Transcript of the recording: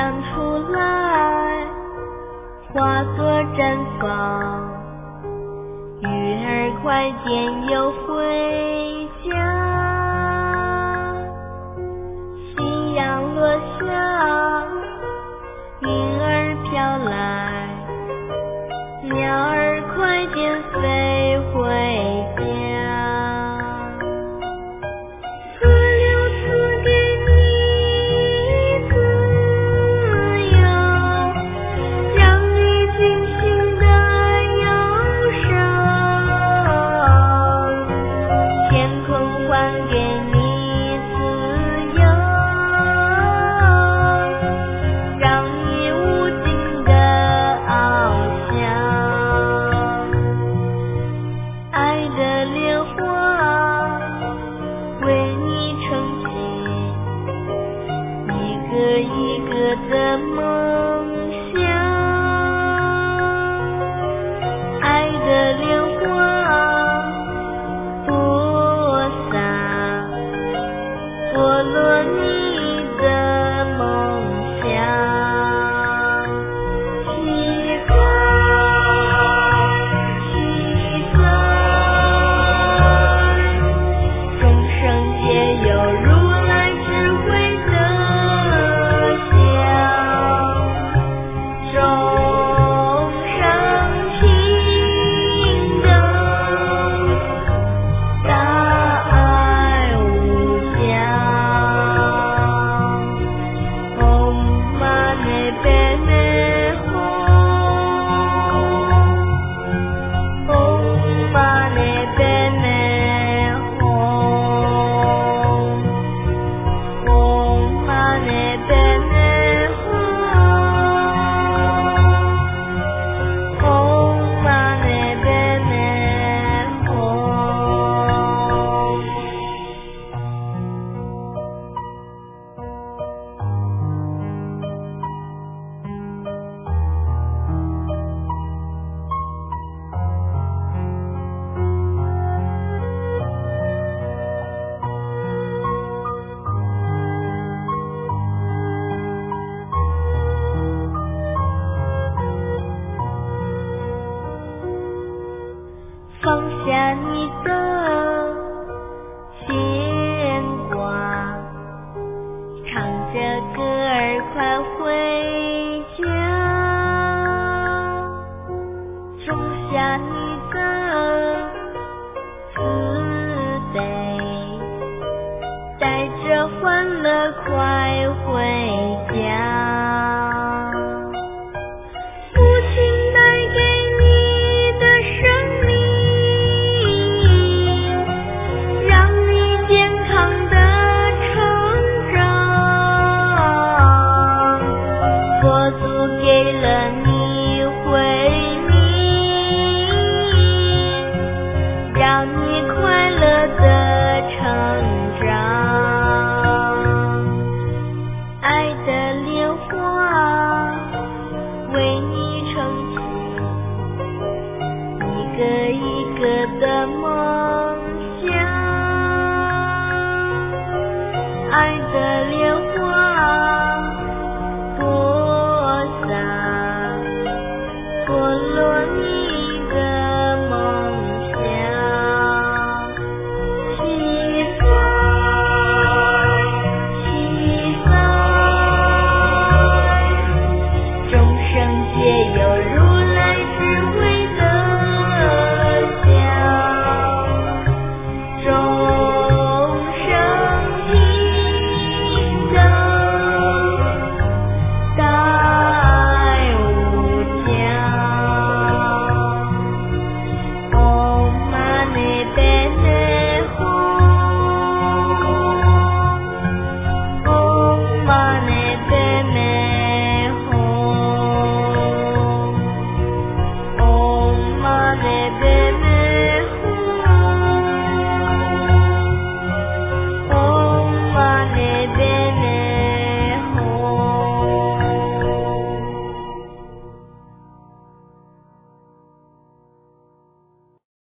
长出来，化作绽放，鱼儿快点又回家。夕阳落下，云儿飘来，鸟儿快点飞回家。自由赐给你自由，让你尽情地忧伤，天空还给你自由，让你无尽的翱翔。爱的莲花为你撑起一个一个的梦想，爱的莲花播撒，剥落你的梦想。起飞，起飞，众生皆有如来智慧的香，众生平等，大爱无疆。Om Mani Padme Hum, Om Mani Padme Hum, Om Mani Padme Hum, Om Mani Padme Hum。放下你的牵挂，唱着歌儿快回家，种下你的慈悲，带着欢乐快回家。父亲带给你的生命，让你健康的成长，佛祖给了你慧命，让你快乐的成长。爱的莲花为你撑起一个一个的